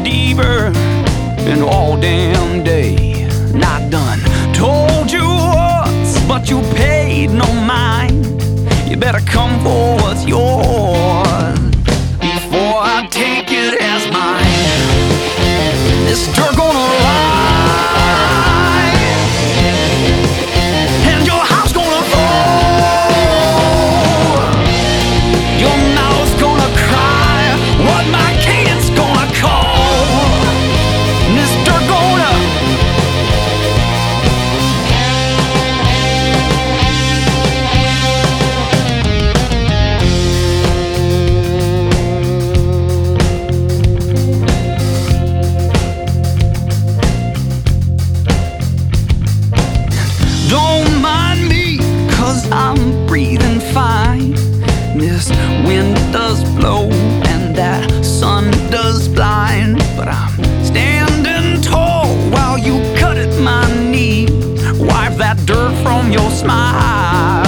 deeper and all damn day. Not done told you once, but you paid no mind. You better come for what's yours before I take it as mine. This dirt gonna rise, and your house gonna fall. Your mouth's gonna cry what my kids gonna call. And this dirt gonna don't mind me, 'cause I'm breathing fine. This wind does blow and that sun does blind, but I'm standing tall while you cut at my knee. Wipe that dirt from your smile.